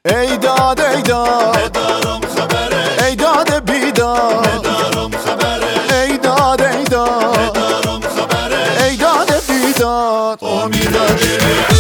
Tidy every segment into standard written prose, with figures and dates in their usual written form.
ای داد ای داد ندارم خبره، ای داد بیداد ندارم خبره، ای داد ای داد ندارم خبره، ای داد بیداد امیدواری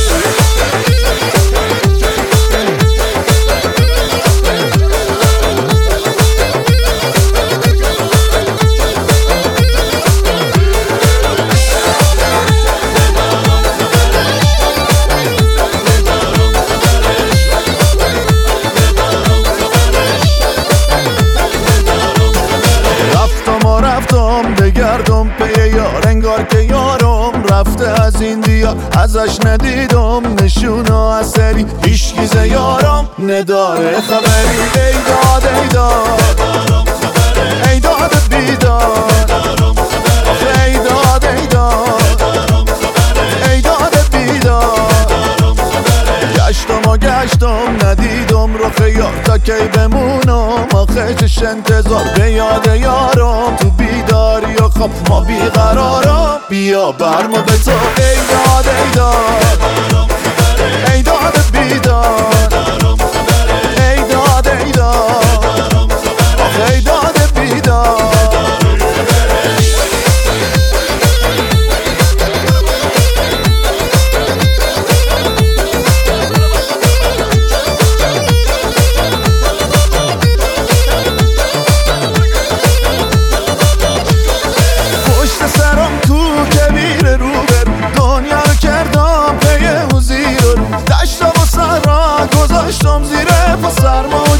رفتم بگردم پی یار، انگار که یارم رفته از این دیار. ازش ندیدم نشونه اثری، هیچ یارم نداره خبری. ای داد ای داد ندارم خبره، ای داد بیداد ندارم خبره، ای داد ای داد ندارم خبره، ای داد بیداد ندارم خبره، گشتم ندیدم رخ یار، تا کی بمونم آخه چش انتظار. به یاد یارم تو بیداری و خواب ما بیقرارم، بیا برمو به تو. ای داد ای داد ندارم خبره، ای داد بیداد ندارم خبره، ای داد ای داد ندارم خبره. آخه ای داد بیداد دشت و سر را گذاشتم زیر پا سرما